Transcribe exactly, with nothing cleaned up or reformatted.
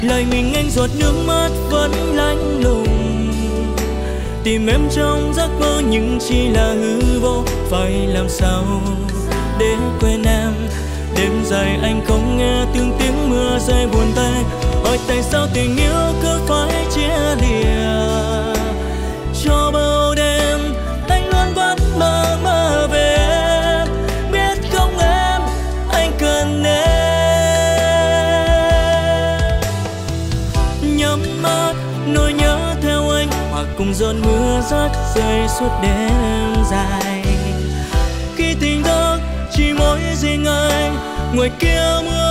lại mình anh giọt nước mắt vẫn lạnh lùng, tìm em trong giấc mơ nhưng chỉ là hư vô. Phải làm sao để quên em, đêm dài anh không nghe tiếng tiếng mưa rơi buồn tê. Hỏi tại sao tình yêu cứ phải chia lìa, cho bao đêm anh luôn vẫn mơ mơ về em. Biết không em, anh cần em. Nhắm mắt nỗi nhớ theo anh, hòa cùng giọt mưa rớt rơi suốt đêm dài. Khi tỉnh thức chỉ mỗi riêng anh, ngoài kia mưa